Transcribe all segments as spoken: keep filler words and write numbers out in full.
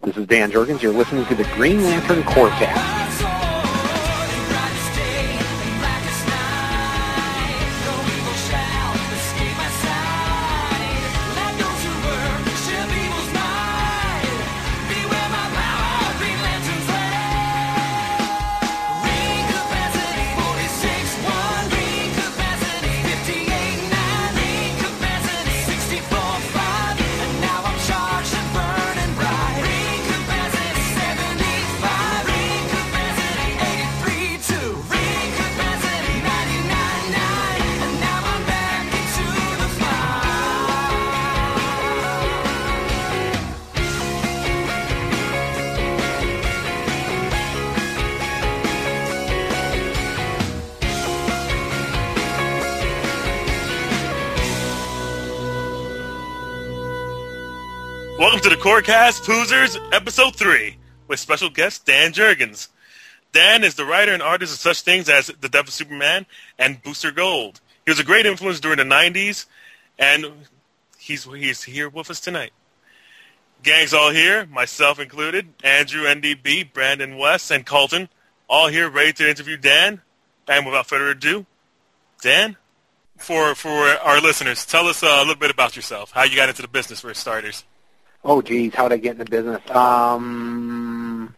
This is Dan Jurgens. You're listening to the Green Lantern Corecast. Welcome to the Corecast Poozers, Episode three, with special guest Dan Jurgens. Dan is the writer and artist of such things as The Death of Superman and Booster Gold. He was a great influence during the nineties, and he's he's here with us tonight. Gang's all here, myself included, Andrew, N D B, Brandon West, and Colton, all here ready to interview Dan. And without further ado, Dan, for for our listeners, tell us a little bit about yourself, how you got into the business for starters. Oh, geez, how did I get into business? Um,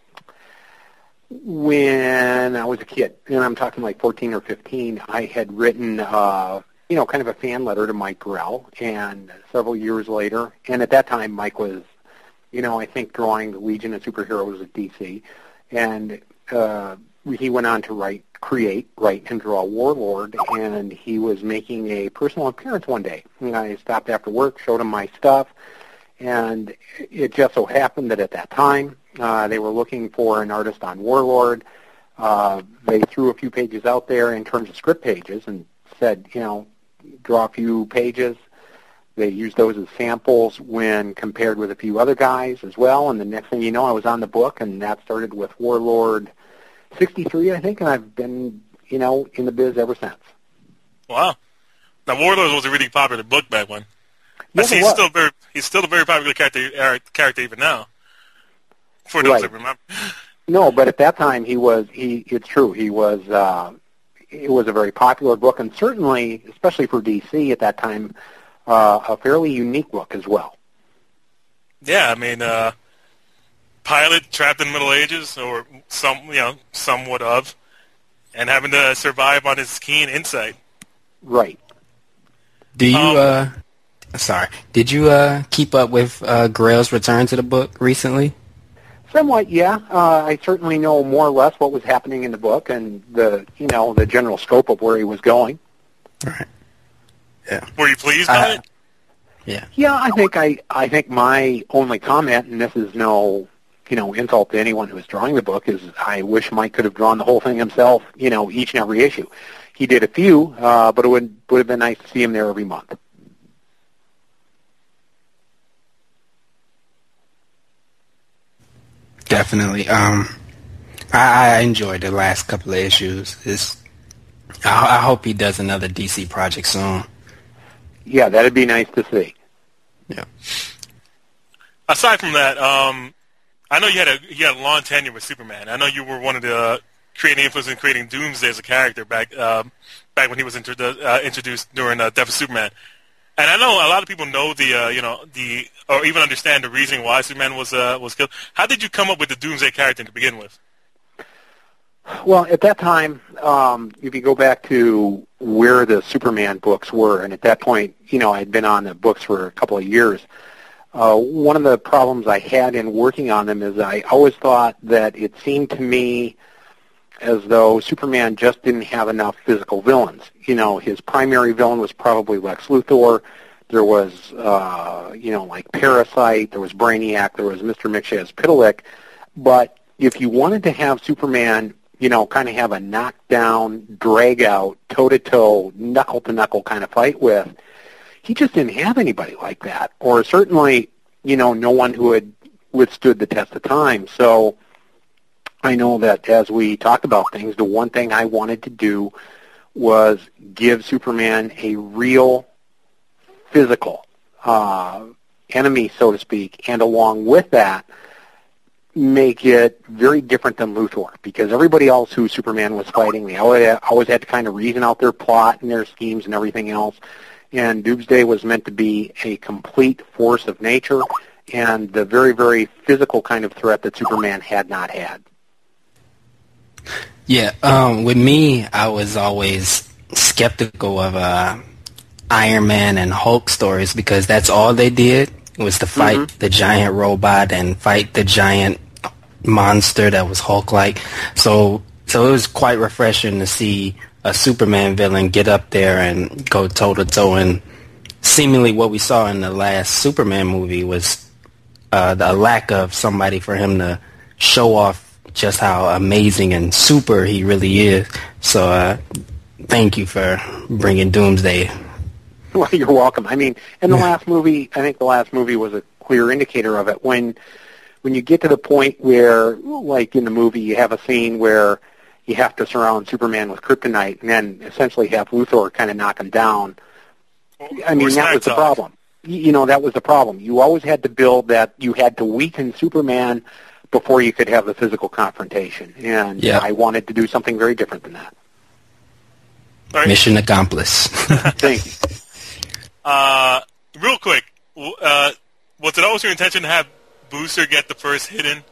when I was a kid, and I'm talking like fourteen or fifteen, I had written, uh, you know, kind of a fan letter to Mike Grell, and several years later, and at that time, Mike was, you know, I think drawing the Legion of Superheroes at D C, and uh, he went on to write, create, write, and draw Warlord, and he was making a personal appearance one day. And I stopped after work, showed him my stuff, and it just so happened that at that time, uh, they were looking for an artist on Warlord. Uh, they threw a few pages out there in terms of script pages and said, you know, draw a few pages. They used those as samples when compared with a few other guys as well. And the next thing you know, I was on the book, and that started with Warlord sixty-three, I think, and I've been, you know, in the biz ever since. Wow. Now, Warlord was a really popular book back when. Yes, he's still very he's still a very popular character uh, character even now. For those right. that remember. No, but at that time he was he it's true, he was uh it was a very popular book, and certainly, especially for D C at that time, uh a fairly unique book as well. Yeah, I mean uh pilot trapped in the Middle Ages, or some you know, somewhat of, and having to survive on his keen insight. Right. Do you um, uh Sorry. Did you uh, keep up with uh, Grell's return to the book recently? Somewhat, yeah. Uh, I certainly know more or less what was happening in the book and the, you know, the general scope of where he was going. Right. Yeah. Were you pleased uh, by it? Yeah. Yeah, I think I, I think my only comment, and this is no, you know, insult to anyone who is drawing the book, is I wish Mike could have drawn the whole thing himself, you know, each and every issue. He did a few, uh, but it would would have been nice to see him there every month. Definitely. Um, I, I enjoyed the last couple of issues. It's, I, I hope he does another D C project soon. Yeah, that'd be nice to see. Yeah. Aside from that, um, I know you had a you had a long tenure with Superman. I know you were one of the uh, creating influence in creating Doomsday as a character back um, back when he was introdu- uh, introduced during uh, Death of Superman. And I know a lot of people know the, uh, you know, the, or even understand the reason why Superman was uh, was killed. How did you come up with the Doomsday character to begin with? Well, at that time, um, if you go back to where the Superman books were, and at that point, you know, I'd been on the books for a couple of years. Uh, one of the problems I had in working on them is I always thought that it seemed to me as though Superman just didn't have enough physical villains. You know, his primary villain was probably Lex Luthor. There was, uh, you know, like Parasite. There was Brainiac. There was Mister Mxyzptlk. But if you wanted to have Superman, you know, kind of have a knockdown, drag-out, toe-to-toe, knuckle-to-knuckle kind of fight with, he just didn't have anybody like that. Or certainly, you know, no one who had withstood the test of time. So I know that as we talked about things, the one thing I wanted to do was give Superman a real physical uh, enemy, so to speak, and along with that, make it very different than Luthor, because everybody else who Superman was fighting, they always, always had to kind of reason out their plot and their schemes and everything else. And Doomsday was meant to be a complete force of nature and the very, very physical kind of threat that Superman had not had. Yeah, um, with me, I was always skeptical of uh, Iron Man and Hulk stories because that's all they did was to fight mm-hmm. the giant robot and fight the giant monster that was Hulk-like. So, so it was quite refreshing to see a Superman villain get up there and go toe-to-toe. And seemingly what we saw in the last Superman movie was uh, the lack of somebody for him to show off just how amazing and super he really is. So uh, thank you for bringing Doomsday. Well, you're welcome. I mean, in the last movie, I think the last movie was a clear indicator of it. When when you get to the point where, like in the movie, you have a scene where you have to surround Superman with kryptonite and then essentially have Luthor kind of knock him down. I mean, that was the problem. You know, that was the problem. You always had to build that you had to weaken Superman before you could have the physical confrontation. And yeah. I wanted to do something very different than that. Right. Mission accomplished. Thank you. Uh, real quick, uh, was it always your intention to have Booster get the first hit in?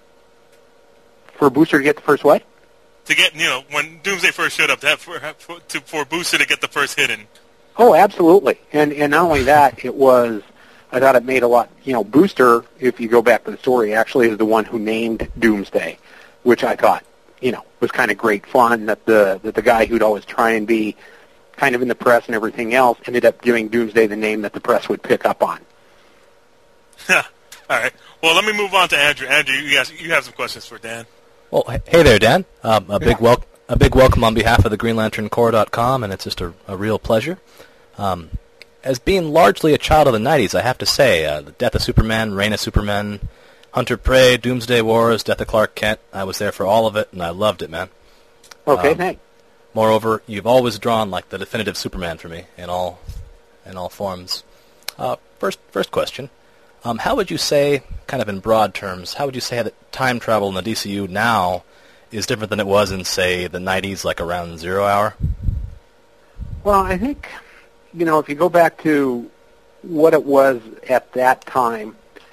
For Booster to get the first what? To get, you know, when Doomsday first showed up, to have for, for, to, for Booster to get the first hit in. Oh, absolutely. And and not only that, it was, I thought it made a lot, you know, Booster, if you go back to the story, actually is the one who named Doomsday, which I thought, you know, was kind of great fun that the that the guy who'd always try and be kind of in the press and everything else ended up giving Doomsday the name that the press would pick up on. All right. Well, let me move on to Andrew. Andrew, you guys, you have some questions for Dan. Well, hey there, Dan. Um, a big yeah. wel- a big welcome on behalf of the Green Lantern Corps dot com, and it's just a, a real pleasure. Um, as being largely a child of the nineties, I have to say, uh, the Death of Superman, Reign of Superman, Hunter Prey, Doomsday Wars, Death of Clark Kent, I was there for all of it, and I loved it, man. Okay, um, thanks. Moreover, you've always drawn like the definitive Superman for me in all in all forms. Uh, first, first question: um, how would you say, kind of in broad terms, how would you say that time travel in the D C U now is different than it was in, say, the nineties, like around Zero Hour? Well, I think, you know, if you go back to what it was at that time,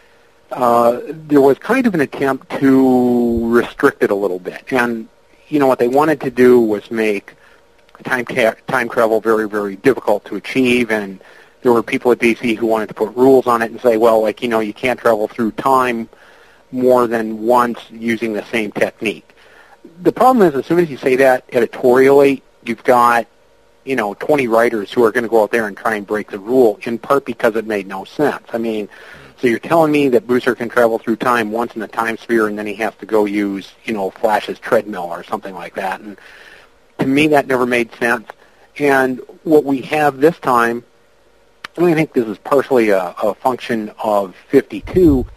uh, there was kind of an attempt to restrict it a little bit, and you know, what they wanted to do was make time ca- time travel very, very difficult to achieve, and there were people at D C who wanted to put rules on it and say, well, like, you know, you can't travel through time more than once using the same technique. The problem is, as soon as you say that editorially, you've got, you know, twenty writers who are going to go out there and try and break the rule, in part because it made no sense. I mean, so you're telling me that Booster can travel through time once in the time sphere, and then he has to go use, you know, Flash's treadmill or something like that. And to me, that never made sense. And what we have this time, and I think this is partially a, a function of fifty-two,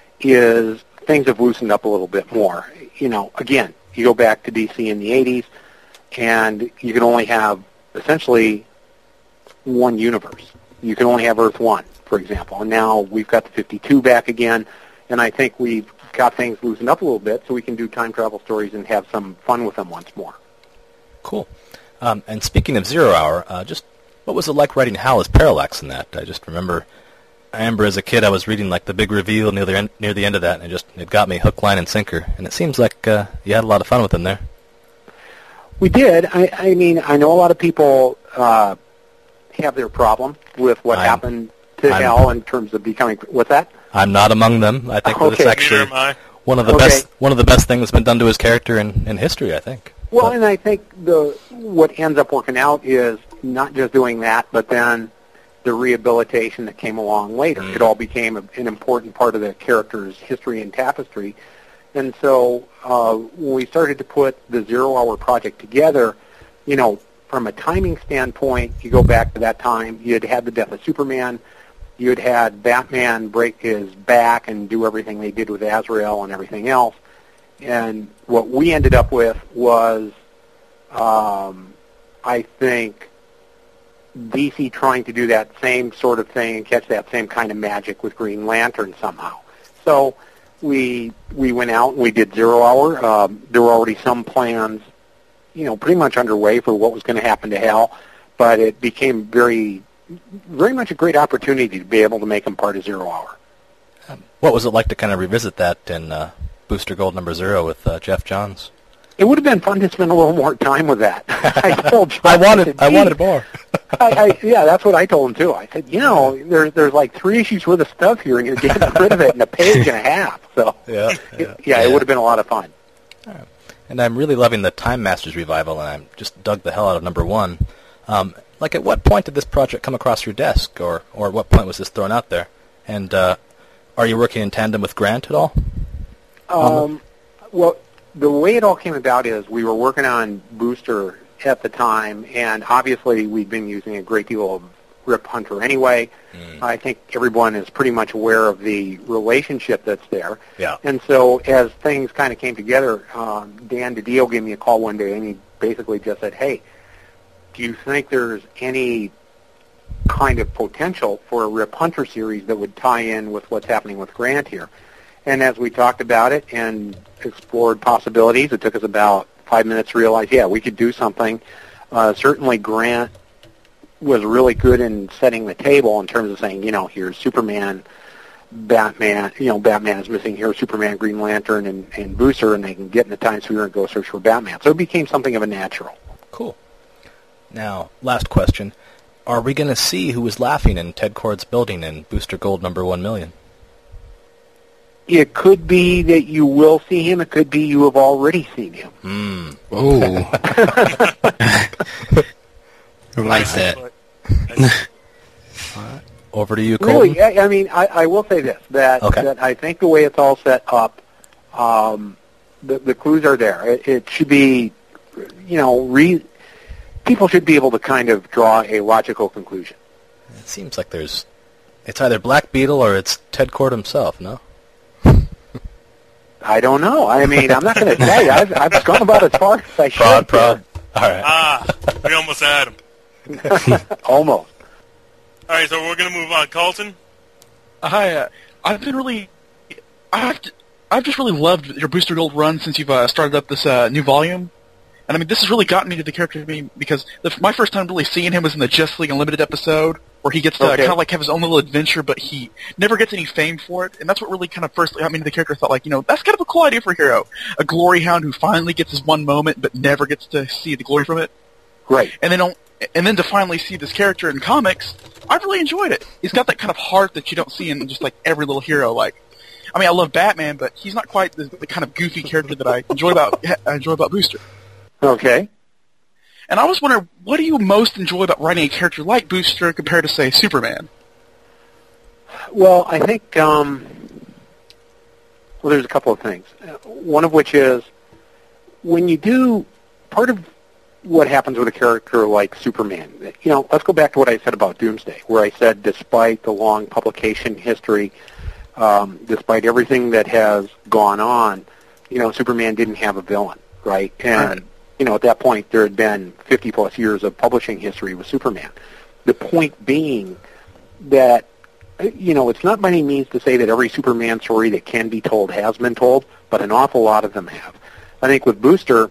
is things have loosened up a little bit more. You know, again, you go back to D C in the eighties, and you can only have essentially one universe. You can only have Earth one, for example. And now we've got the fifty-two back again, and I think we've got things loosened up a little bit so we can do time travel stories and have some fun with them once more. Cool. Um, and speaking of Zero Hour, uh, just what was it like writing Hal as Parallax in that? I just remember, I remember as a kid I was reading like the big reveal near the end, near the end of that, and it just it got me hook, line, and sinker. And it seems like uh, you had a lot of fun with him there. We did. I, I mean, I know a lot of people uh, have their problem with what I'm, happened to I'm, Hal in terms of becoming. What's that? I'm not among them. I think okay. that it's actually one of the okay. best one of the best things that's been done to his character in, in history, I think. Well, but, and I think the what ends up working out is not just doing that, but then the rehabilitation that came along later. Mm. It all became a, an important part of the character's history and tapestry. And so uh, when we started to put the Zero Hour project together, you know, from a timing standpoint, you go back to that time, you had had the death of Superman, you had had Batman break his back and do everything they did with Azrael and everything else. And what we ended up with was, um, I think, D C trying to do that same sort of thing and catch that same kind of magic with Green Lantern somehow. So we we went out and we did Zero Hour. Um, there were already some plans, you know, pretty much underway for what was going to happen to Hal, but it became very, very much a great opportunity to be able to make him part of Zero Hour. What was it like to kind of revisit that in uh, Booster Gold number zero with uh, Jeff Johns? It would have been fun to spend a little more time with that. I told Jeff, I wanted, I, said, I wanted more. I, I, yeah, that's what I told him too. I said, you know, there's there's like three issues worth of stuff here, and you're getting rid of it in a page and a half. So yeah, yeah, it, yeah, yeah. it would have been a lot of fun. Right. And I'm really loving the Time Masters revival, and I just dug the hell out of number one. Um, like, at what point did this project come across your desk, or or at what point was this thrown out there? And uh, are you working in tandem with Grant at all? Um, well, the way it all came about is we were working on Booster at the time, and obviously we've been using a great deal of Rip Hunter anyway. Mm. I think everyone is pretty much aware of the relationship that's there. Yeah. And so as things kind of came together, um, Dan DiDio gave me a call one day, and he basically just said, hey, do you think there's any kind of potential for a Rip Hunter series that would tie in with what's happening with Grant here? And as we talked about it and explored possibilities, it took us about five minutes to realize, yeah, we could do something. Uh, certainly Grant was really good in setting the table in terms of saying, you know, here's Superman, Batman, you know, Batman is missing here, Superman, Green Lantern, and, and Booster, and they can get in the Time Sphere and go search for Batman. So it became something of a natural. Cool. Now, last question. Are we going to see who was laughing in Ted Kord's building in Booster Gold number one million? It could be that you will see him. It could be you have already seen him. Mm. Ooh. Who likes that? Over to you, Colton. Really, I, I mean, I, I will say this, that, okay. that I think the way it's all set up, um, the, the clues are there. It, it should be, you know, re, people should be able to kind of draw a logical conclusion. It seems like there's, it's either Black Beetle or it's Ted Kord himself, no? I don't know. I mean, I'm not going to tell you. I've, I've gone about as far as I should. Prod, prod. All right. Ah, we almost had him. Almost. All right, so we're going to move on. Colton? Uh, hi. Uh, I've been really... I've, I've just really loved your Booster Gold run since you've uh, started up this uh, new volume. And I mean, this has really gotten me to the character to me because the, my first time really seeing him was in the Justice League Unlimited episode where he gets to okay. kind of like have his own little adventure, but he never gets any fame for it. And that's what really kind of first got me into the character. I thought, like, you know, that's kind of a cool idea for a hero. A glory hound who finally gets his one moment but never gets to see the glory from it. Right. And then, and then to finally see this character in comics, I've really enjoyed it. He's got that kind of heart that you don't see in just like every little hero. Like, I mean, I love Batman, but he's not quite the, the kind of goofy character that I enjoy about I enjoy about Booster. Okay. And I was wondering, what do you most enjoy about writing a character like Booster compared to, say, Superman? Well, I think, um, well, there's a couple of things. One of which is, when you do, part of what happens with a character like Superman, you know, let's go back to what I said about Doomsday, where I said despite the long publication history, um, despite everything that has gone on, you know, Superman didn't have a villain, right? And... Right. You know, at that point, there had been fifty-plus years of publishing history with Superman. The point being that, you know, it's not by any means to say that every Superman story that can be told has been told, but an awful lot of them have. I think with Booster,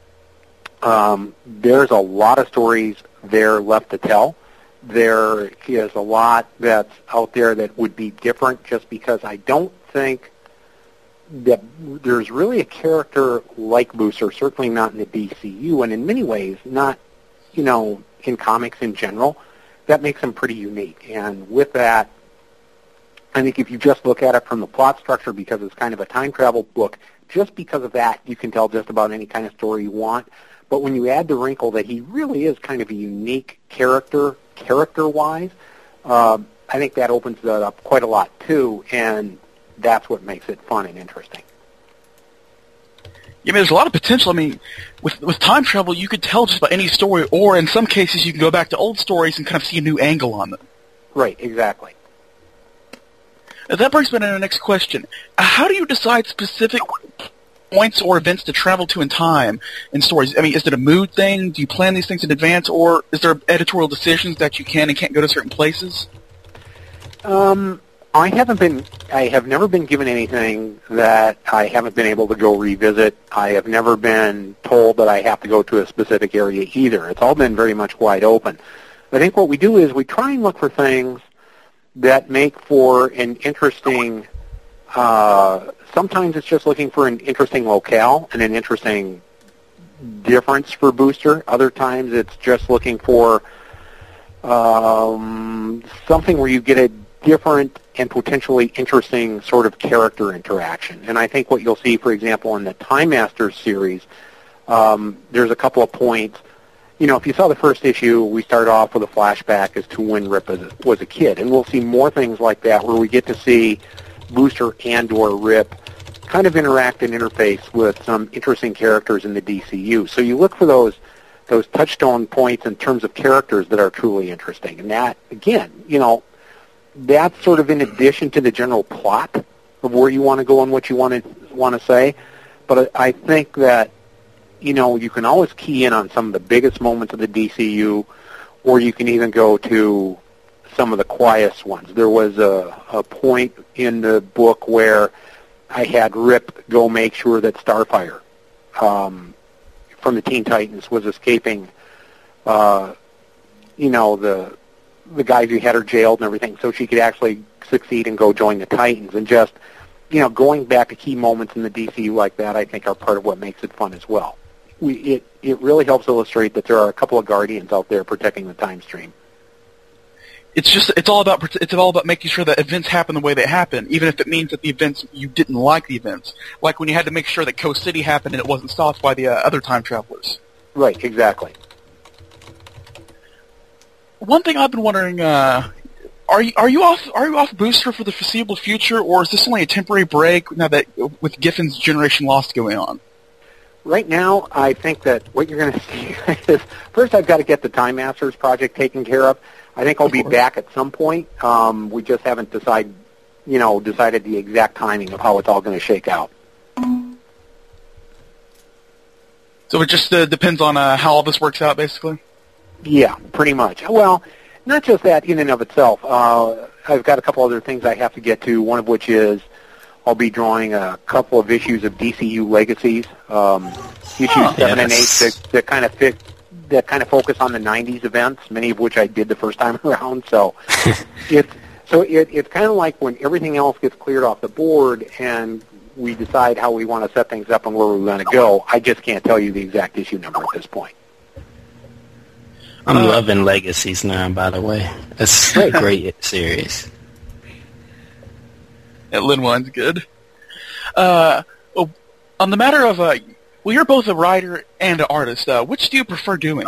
um, there's a lot of stories there left to tell. There is a lot that's out there that would be different just because I don't think that there's really a character like Booster, certainly not in the D C U, and in many ways not, you know, in comics in general, that makes him pretty unique. And with that, I think if you just look at it from the plot structure, because it's kind of a time travel book, just because of that, you can tell just about any kind of story you want. But when you add the wrinkle that he really is kind of a unique character, character-wise, uh, I think that opens it up quite a lot, too, and that's what makes it fun and interesting. Yeah, I mean, there's a lot of potential. I mean, with with time travel, you could tell just about any story, or in some cases, you can go back to old stories and kind of see a new angle on them. Right, exactly. Now, that brings me to the next question. Uh, how do you decide specific points or events to travel to in time in stories? I mean, is it a mood thing? Do you plan these things in advance, or is there editorial decisions that you can and can't go to certain places? Um... I haven't been, I have never been given anything that I haven't been able to go revisit. I have never been told that I have to go to a specific area either. It's all been very much wide open. I think what we do is we try and look for things that make for an interesting, uh, sometimes it's just looking for an interesting locale and an interesting difference for Booster. Other times it's just looking for um, something where you get a different and potentially interesting sort of character interaction. And I think what you'll see, for example, in the Time Masters series, um, there's a couple of points. You know, if you saw the first issue, we start off with a flashback as to when Rip was a, was a kid. And we'll see more things like that where we get to see Booster and or Rip kind of interact and interface with some interesting characters in the D C U. So you look for those those touchstone points in terms of characters that are truly interesting. And that, again, you know, that's sort of in addition to the general plot of where you want to go and what you want to want to say. But I think that, you know, you can always key in on some of the biggest moments of the D C U, or you can even go to some of the quietest ones. There was a, a point in the book where I had Rip go make sure that Starfire um, from the Teen Titans was escaping, uh, you know, the the guys who had her jailed and everything, so she could actually succeed and go join the Titans. And just, you know, going back to key moments in the D C U like that, I think are part of what makes it fun as well. We, it, it really helps illustrate that there are a couple of Guardians out there protecting the time stream. It's just, it's all about, it's all about making sure that events happen the way they happen, even if it means that the events, you didn't like the events. Like when you had to make sure that Coast City happened and it wasn't stopped by the uh, other time travelers. Right, exactly. One thing I've been wondering, uh, are you are you off are you off Booster for the foreseeable future, or is this only a temporary break now that with Giffen's Generation Lost going on? Right now, I think that what you're going to see is first I've got to get the Time Masters project taken care of. I think I'll be back at some point. Um, we just haven't decided, you know, decided the exact timing of how it's all going to shake out. So it just uh, depends on uh, how all this works out, basically. Yeah, pretty much. Well, not just that in and of itself. Uh, I've got a couple other things I have to get to, one of which is I'll be drawing a couple of issues of D C U Legacies, um, issues oh, seven yes. and eight that, that kind of fit, that kind of focus on the nineties events, many of which I did the first time around. So it's so it, it's kind of like when everything else gets cleared off the board and we decide how we want to set things up and where we want to go. I just can't tell you the exact issue number at this point. I'm Uh, loving Legacies now, by the way. It's a great series. Yeah, Lin One's good. Uh, oh, on the matter of, uh, well, you're both a writer and an artist. Uh, which do you prefer doing?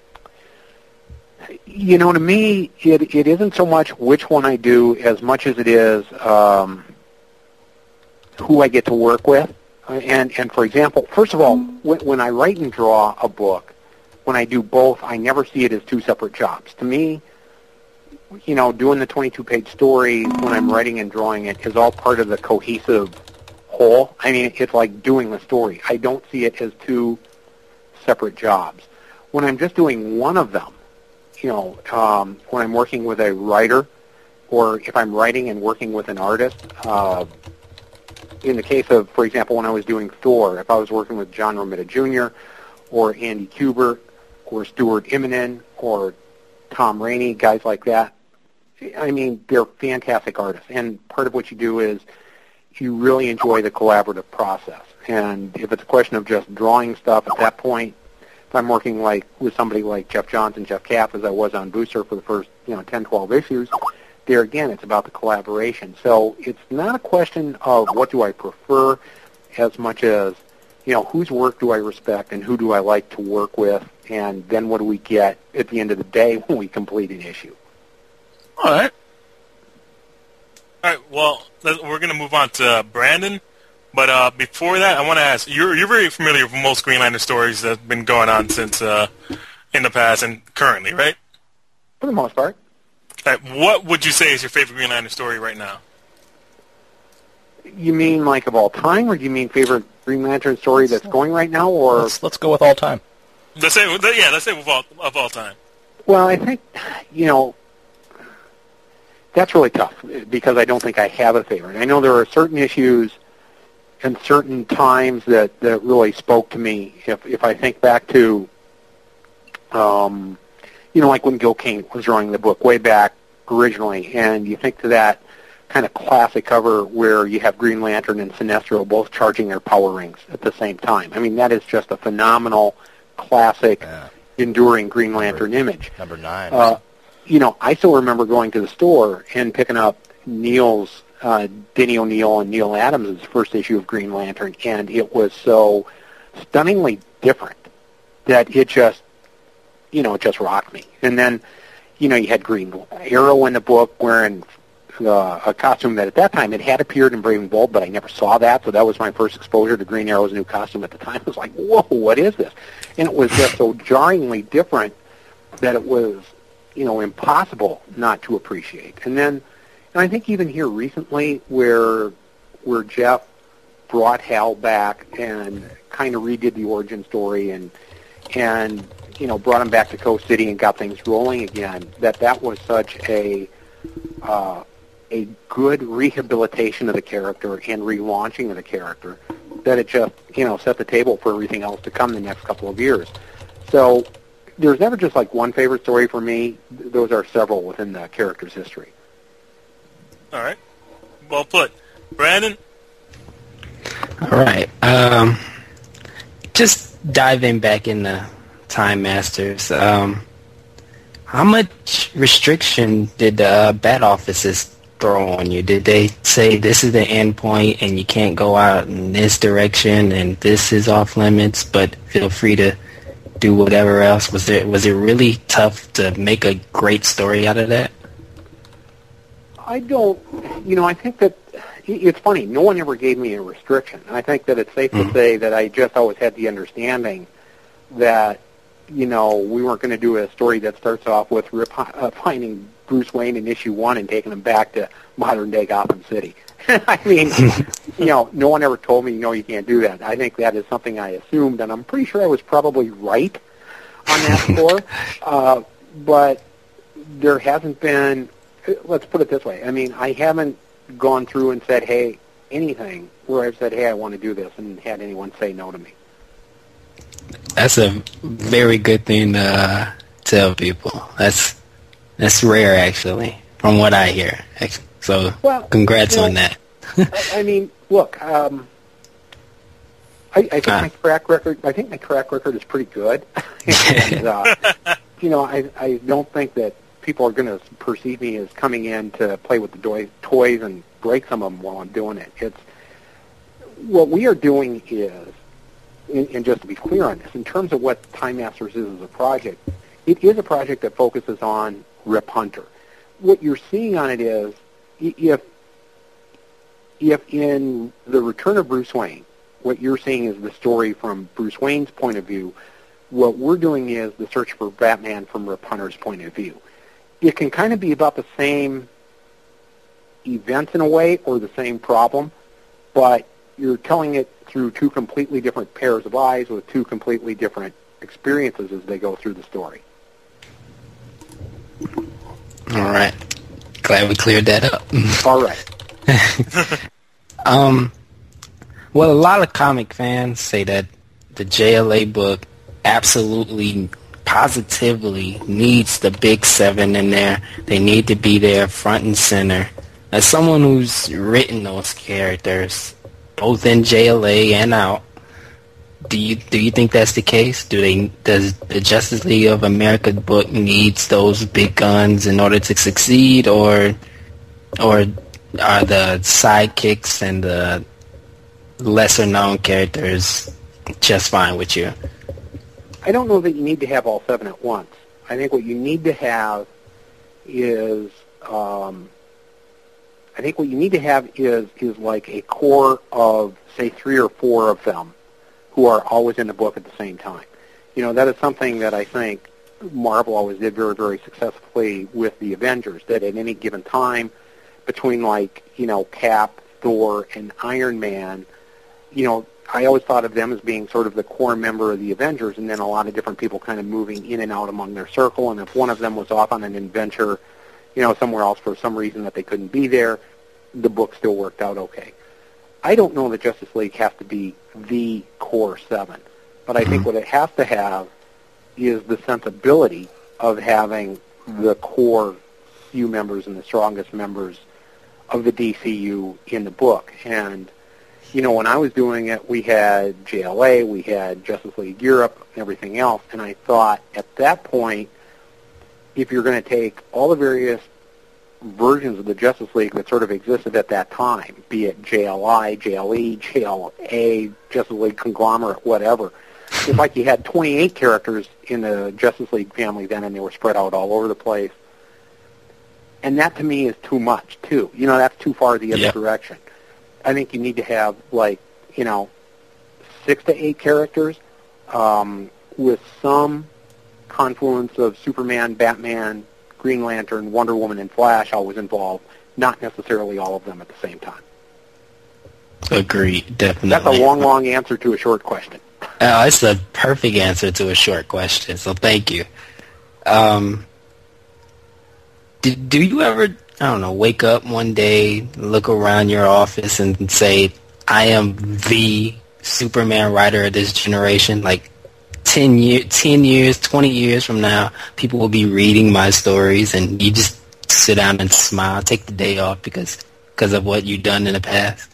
You know, to me, it it isn't so much which one I do as much as it is um, who I get to work with. And, and for example, first of all, when, when I write and draw a book, when I do both, I never see it as two separate jobs. To me, you know, doing the twenty-two page story when I'm writing and drawing it is all part of the cohesive whole. I mean, it's like doing the story. I don't see it as two separate jobs. When I'm just doing one of them, you know, um, when I'm working with a writer, or if I'm writing and working with an artist, uh, in the case of, for example, when I was doing Thor, if I was working with John Romita Junior or Andy Kubert or Stuart Immonen or Tom Rainey, guys like that, I mean, they're fantastic artists. And part of what you do is you really enjoy the collaborative process. And if it's a question of just drawing stuff at that point, if I'm working like with somebody like Jeff Johns and Jeff Kapp, as I was on Booster for the first, you know, ten, twelve issues, there again, it's about the collaboration. So it's not a question of what do I prefer as much as, you know, whose work do I respect and who do I like to work with, and then what do we get at the end of the day when we complete an issue. All right. All right, well, let- we're going to move on to uh, Brandon. But uh, before that, I want to ask, you're, you're very familiar with most Green Lantern stories that have been going on since uh, in the past and currently, right? For the most part. All right, what would you say is your favorite Green Lantern story right now? You mean like of all time, or do you mean favorite Green Lantern story that's going right now? Or Let's, let's go with all time. Let's say, yeah, let's say of all, of all time. Well, I think, you know, That's really tough because I don't think I have a favorite. I know there are certain issues and certain times that, that really spoke to me. If if I think back to, um, you know, like when Gil Kane was drawing the book way back originally, and you think to that kind of classic cover where you have Green Lantern and Sinestro both charging their power rings at the same time. I mean, that is just a phenomenal, classic, yeah. enduring Green Lantern number, image. Number nine. Uh, you know, I still remember going to the store and picking up Neil's, uh, Denny O'Neil and Neil Adams' first issue of Green Lantern, and it was so stunningly different that it just, you know, it just rocked me. And then, you know, you had Green Arrow in the book wearing uh, a costume that at that time it had appeared in Brave and Bold, but I never saw that, so that was my first exposure to Green Arrow's new costume at the time. I was like, whoa, what is this? And it was just so jarringly different that it was, you know, impossible not to appreciate. And then, and I think even here recently where where Jeff brought Hal back and kind of redid the origin story and, and you know, brought him back to Coast City and got things rolling again, that that was such a uh, a good rehabilitation of the character and relaunching of the character that it just, you know, set the table for everything else to come the next couple of years. So there's never just like one favorite story for me. Those are several within the character's history. All right. Well put. Brandon? All right. Um, just diving back into Time Masters. Um, how much restriction did the uh, bat offices throw on you? Did they say this is the end point and you can't go out in this direction and this is off limits, but feel free to do whatever else? Was it was it really tough to make a great story out of that? I don't, you know, I think that it's funny. No one ever gave me a restriction. I think that it's safe mm-hmm. to say that I just always had the understanding that, you know, we weren't going to do a story that starts off with Rip, uh, finding Bruce Wayne in issue one and taking him back to modern-day Gotham City. I mean, you know, no one ever told me, no, you can't do that. I think that is something I assumed, and I'm pretty sure I was probably right on that score. Uh, but there hasn't been, let's put it this way, I mean, I haven't gone through and said, hey, anything where I've said, hey, I want to do this, and had anyone say no to me. That's a very good thing to uh, tell people. That's that's rare, actually, from what I hear. So, well, congrats you know, on that. I, I mean, look, um, I, I think ah. my track record. I think my track record is pretty good, and uh, you know, I I don't think that people are going to perceive me as coming in to play with the do- toys and break some of them while I'm doing it. It's what we are doing is. And just to be clear on this, in terms of what Time Masters is as a project, it is a project that focuses on Rip Hunter. What you're seeing on it is, if if in The Return of Bruce Wayne, what you're seeing is the story from Bruce Wayne's point of view, what we're doing is the search for Batman from Rip Hunter's point of view. It can kind of be about the same events in a way, or the same problem, but you're telling it through two completely different pairs of eyes with two completely different experiences as they go through the story. All right. Glad we cleared that up. All right. um, well, a lot of comic fans say that the J L A book absolutely, positively needs the big seven in there. They need to be there front and center. As someone who's written those characters, both in J L A and out, do you do you think that's the case? Do they does the Justice League of America book needs those big guns in order to succeed, or or are the sidekicks and the lesser known characters just fine with you? I don't know that you need to have all seven at once. I think what you need to have is um, I think what you need to have is is like a core of, say, three or four of them who are always in the book at the same time. You know, that is something that I think Marvel always did very, very successfully with the Avengers, that at any given time between, like, you know, Cap, Thor, and Iron Man, you know, I always thought of them as being sort of the core member of the Avengers, and then a lot of different people kind of moving in and out among their circle, and if one of them was off on an adventure, you know, somewhere else for some reason that they couldn't be there, the book still worked out okay. I don't know that Justice League has to be the core seven, but I mm-hmm. think what it has to have is the sensibility of having the core few members and the strongest members of the D C U in the book. And, you know, when I was doing it, we had J L A, we had Justice League Europe, and everything else, and I thought at that point, if you're going to take all the various versions of the Justice League that sort of existed at that time, be it J L I, J L E, J L A, Justice League Conglomerate, whatever, it's like you had twenty-eight characters in the Justice League family then, and they were spread out all over the place. And that, to me, is too much, too. You know, that's too far the other yep. direction. I think you need to have, like, you know, six to eight characters um, with some confluence of Superman, Batman, Green Lantern, Wonder Woman, and Flash always involved, not necessarily all of them at the same time. Agreed, definitely. That's a long, long answer to a short question. Oh, it's a perfect answer to a short question, so thank you. Um, do, do you ever, I don't know, wake up one day, look around your office and say, I am the Superman writer of this generation? Like, ten, year, ten years, twenty years from now, people will be reading my stories, and you just sit down and smile, take the day off because because of what you've done in the past?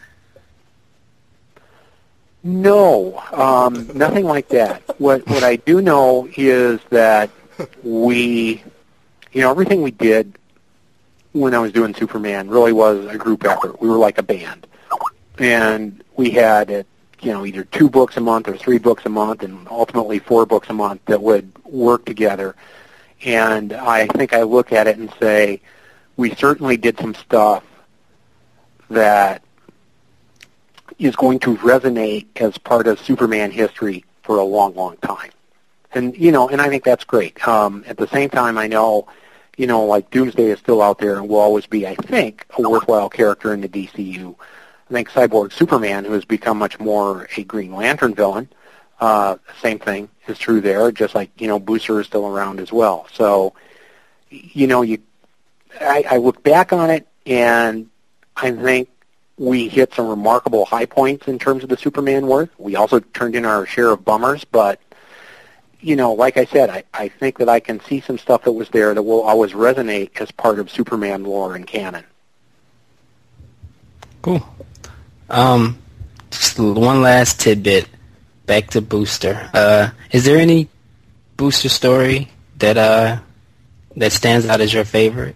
No, um, nothing like that. What what I do know is that we, you know, everything we did when I was doing Superman really was a group effort. We were like a band, and we had, uh, you know, either two books a month or three books a month, and ultimately four books a month that would work together. And I think I look at it and say, we certainly did some stuff that is going to resonate as part of Superman history for a long, long time. And, you know, and I think that's great. Um, at the same time, I know, you know, like Doomsday is still out there and will always be, I think, a worthwhile character in the D C U. I think Cyborg Superman, who has become much more a Green Lantern villain, uh, same thing is true there, just like, you know, Booster is still around as well. So, you know, you, I, I look back on it, and I think we hit some remarkable high points in terms of the Superman work. We also turned in our share of bummers, but, you know, like I said, I, I think that I can see some stuff that was there that will always resonate as part of Superman lore and canon. Cool. Um, just one last tidbit. Back to Booster. Uh, is there any Booster story that uh that stands out as your favorite?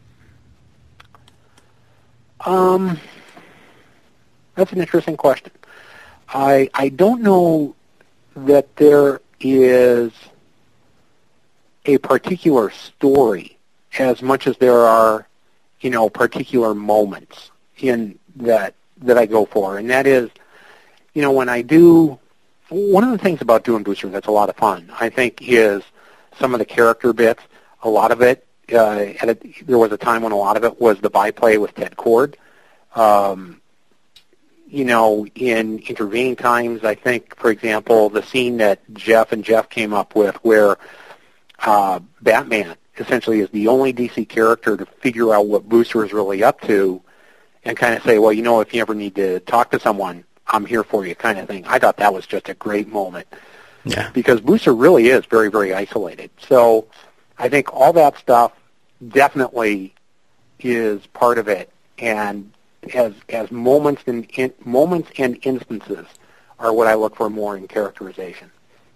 Um, that's an interesting question. I I don't know that there is a particular story as much as there are, you know, particular moments in that that I go for, and that is, you know, when I do, one of the things about doing Booster that's a lot of fun, I think, is some of the character bits. A lot of it, uh, at a, there was a time when a lot of it was the byplay with Ted Kord. Um, you know, in intervening times, I think, for example, the scene that Jeff and Jeff came up with where uh, Batman essentially is the only D C character to figure out what Booster is really up to and kind of say, well, you know, if you ever need to talk to someone, I'm here for you, kind of thing. I thought that was just a great moment. Yeah. Because Booster really is very, very isolated. So I think all that stuff definitely is part of it, and as as moments and in, moments and instances are what I look for more in characterization.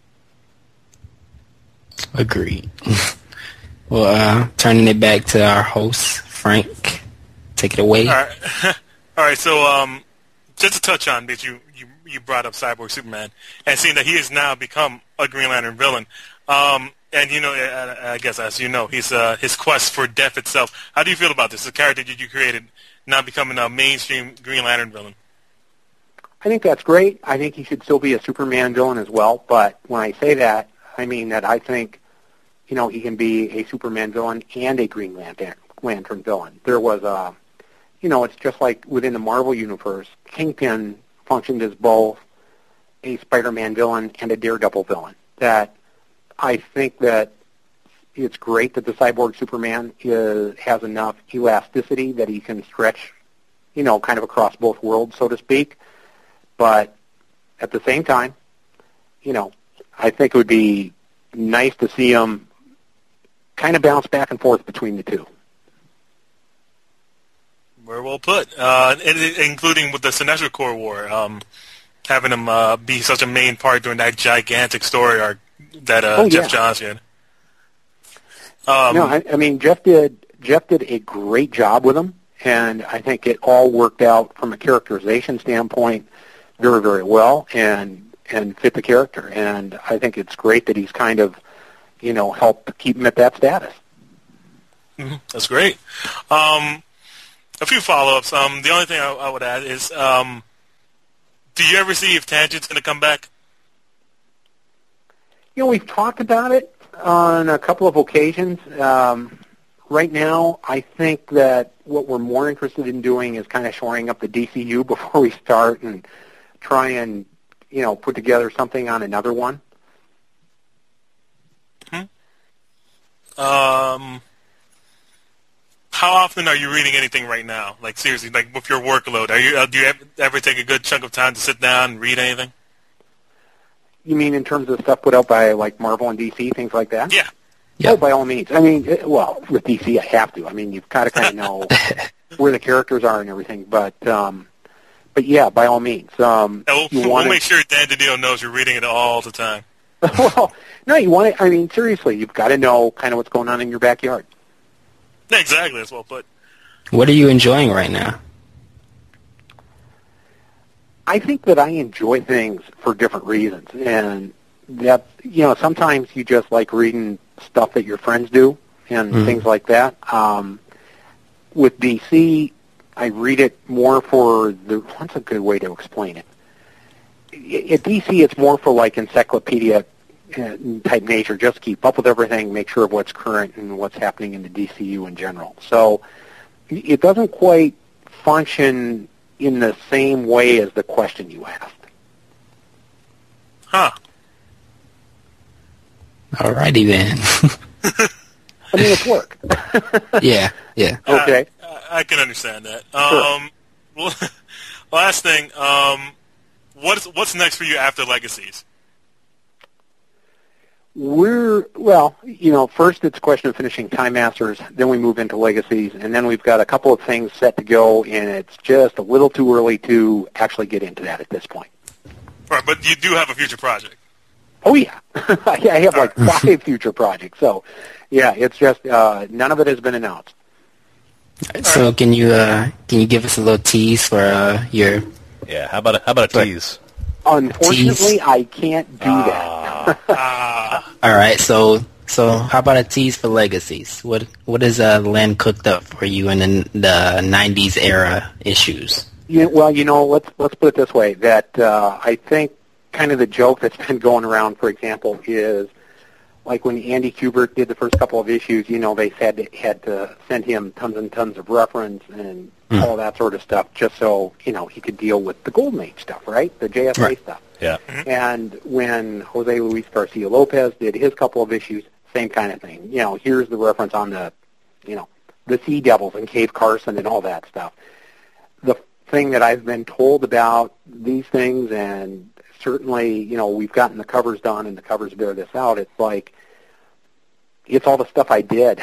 Agreed. Well, uh, turning it back to our host, Frank. Take it away. All right. All right. So, um, just to touch on, because you, you, you brought up Cyborg Superman, and seeing that he has now become a Green Lantern villain, um, and you know, I, I guess as you know, he's uh, his quest for death itself. How do you feel about this? The character that you created now becoming a mainstream Green Lantern villain. I think that's great. I think he should still be a Superman villain as well. But when I say that, I mean that I think, you know, he can be a Superman villain and a Green Lantern, Lantern villain. There was a You know, it's just like within the Marvel Universe, Kingpin functioned as both a Spider-Man villain and a Daredevil villain. That I think that it's great that the Cyborg Superman is, has enough elasticity that he can stretch, you know, kind of across both worlds, so to speak. But at the same time, you know, I think it would be nice to see him kind of bounce back and forth between the two. Very well put, uh, including with the Sinestro Corps War, um, having him uh, be such a main part during that gigantic story arc that uh, oh, Jeff yeah. Johns did. Um, no, I, I mean Jeff did Jeff did a great job with him, and I think it all worked out from a characterization standpoint very, very well, and and fit the character. And I think it's great that he's kind of, you know, helped keep him at that status. Mm-hmm. That's great. Um, a few follow-ups. Um, the only thing I, I would add is, um, do you ever see if Tangent's going to come back? You know, we've talked about it on a couple of occasions. Um, right now, I think that what we're more interested in doing is kind of shoring up the D C U before we start and try and, you know, put together something on another one. Hmm. Um, how often are you reading anything right now? Like, seriously, like with your workload, are you uh, do you ever, ever take a good chunk of time to sit down and read anything? You mean in terms of stuff put out by, like, Marvel and D C, things like that? Yeah. Yeah. Oh, by all means. I mean, it, well, with D C, I have to. I mean, you've got to kind of know where the characters are and everything. But, um, but yeah, by all means. Um, Yeah, we'll, you we'll wanna, make sure Dan DiDio knows you're reading it all the time. well, no, you want to, I mean, seriously, you've got to know kind of what's going on in your backyard. Yeah, exactly. That's well put. What are you enjoying right now? I think that I enjoy things for different reasons, and that, you know, sometimes you just like reading stuff that your friends do and Mm. things like that. Um, with D C, I read it more for the, what's a good way to explain it? At D C, it's more for like encyclopedia uh, type nature, just keep up with everything, make sure of what's current and what's happening in the D C U in general. So it doesn't quite function in the same way as the question you asked. Huh. Alrighty then. I mean, it's work. yeah, yeah. Okay. I, I can understand that. Um, well, last thing, um, what's what's next for you after Legacies? We're, well, you know, first it's a question of finishing Time Masters, then we move into Legacies, and then we've got a couple of things set to go, and it's just a little too early to actually get into that at this point. Right, but you do have a future project. Oh, yeah. I have like five future projects, so, yeah, it's just, uh, none of it has been announced. So can you uh, can you give us a little tease for uh, your... Yeah, how about a, how about a tease? Unfortunately, Tease. I can't do that. Ah, All right, so so how about a tease for Legacies? What what is uh, Len cooked up for you in the, the nineties era issues? Yeah, well, you know, let's let's put it this way: that uh, I think kind of the joke that's been going around, for example, is like when Andy Kubert did the first couple of issues. You know, they had to, had to send him tons and tons of reference and Mm. all that sort of stuff, just so you know he could deal with the Golden Age stuff, right? The J S A Right. stuff. Yeah. And when Jose Luis Garcia Lopez did his couple of issues, same kind of thing. You know, here's the reference on the, you know, the Sea Devils and Cave Carson and all that stuff. The thing that I've been told about these things, and certainly, you know, we've gotten the covers done and the covers bear this out, it's like, it's all the stuff I did.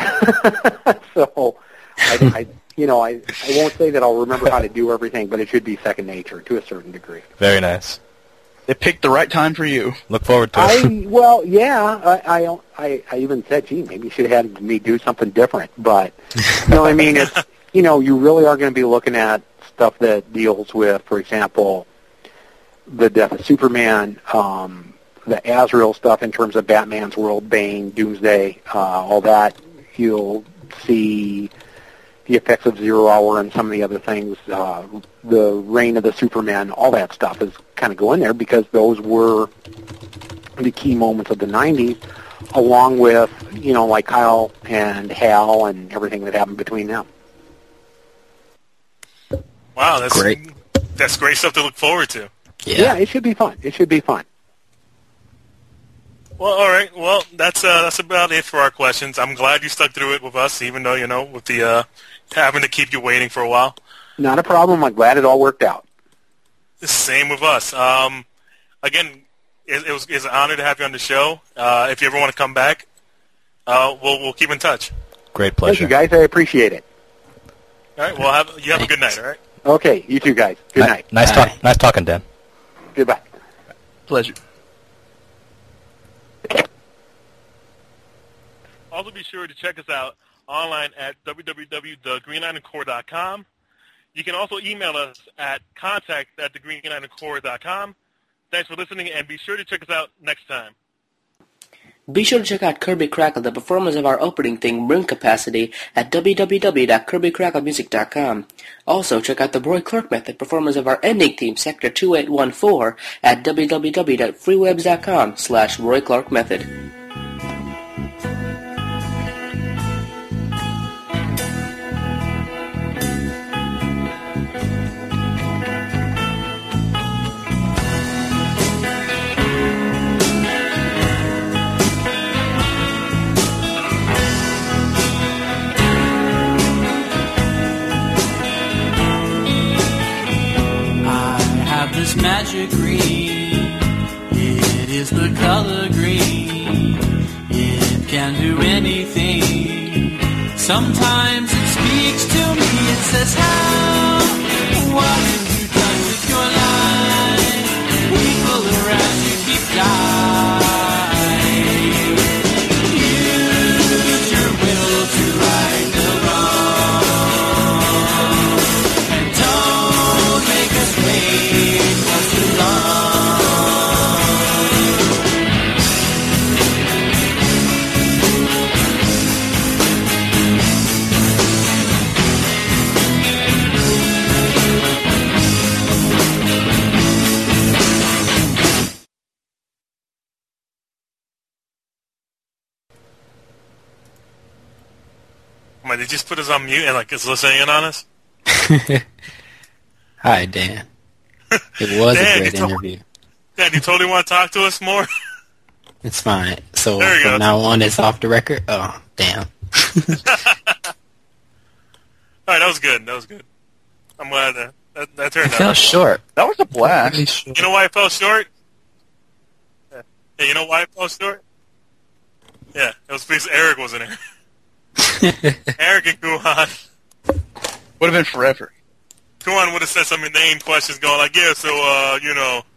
so, I, I, you know, I, I won't say that I'll remember how to do everything, but it should be second nature to a certain degree. Very nice. They picked the right time for you. Look forward to it. I well, yeah. I, I I I even said, gee, maybe you should have had me do something different. But you know, I mean, it's you know, you really are going to be looking at stuff that deals with, for example, the death of Superman, um, the Azrael stuff in terms of Batman's world, Bane, Doomsday, uh, all that. You'll see the effects of Zero Hour and some of the other things, uh, the reign of the Superman, all that stuff is kind of go in there because those were the key moments of the nineties, along with, you know, like Kyle and Hal and everything that happened between them. wow, that's Great. That's great stuff to look forward to. Yeah. Yeah, it should be fun. It should be fun. Well, all right. Well, that's uh, that's about it for our questions. I'm glad you stuck through it with us, even though, you know, with the uh, having to keep you waiting for a while. Not a problem. I'm glad it all worked out. Same with us. Um, again, it, it was it's an honor to have you on the show. Uh, if you ever want to come back, uh, we'll we'll keep in touch. Great pleasure. Thank you, guys. I appreciate it. All right. Well, have, you have a good night. All right. Okay. You too, guys. Good Ni- night. Nice Bye. talk. Nice talking, Dan. Goodbye. Pleasure. Also, be sure to check us out online at w w w dot the green lantern corps dot com. You can also email us at contact at the green lantern corps dot com. Thanks for listening, and be sure to check us out next time. Be sure to check out Kirby Crackle, the performance of our opening theme, Room Capacity, at w w w dot kirby crackle music dot com. Also, check out the Roy Clark Method, performance of our ending theme, Sector two eight one four, at w w w dot freewebs dot com slash Roy Clark Method. This magic green, it is the color green. It can do anything. Sometimes it speaks to me. It says, how? What have you done with your life? People around you keep dying. Use your will to right the wrong, and don't make us wait. Come on, they just put us on mute and like is listening in on us. Hi, Dan. It was Dan, a great you told- interview. Dan, you totally want to talk to us more? It's fine. So There you from go. now on, it's off the record. Oh, damn. All right, that was good. That was good. I'm glad that that, that It turned fell out. short. That was a blast. You know why it fell short? Yeah, Yeah, you know why it fell short? Yeah, it was because Eric wasn't here. Eric and Kuhan. Would have been forever. Kuhan would have said some inane questions going like, yeah, so, uh, you know,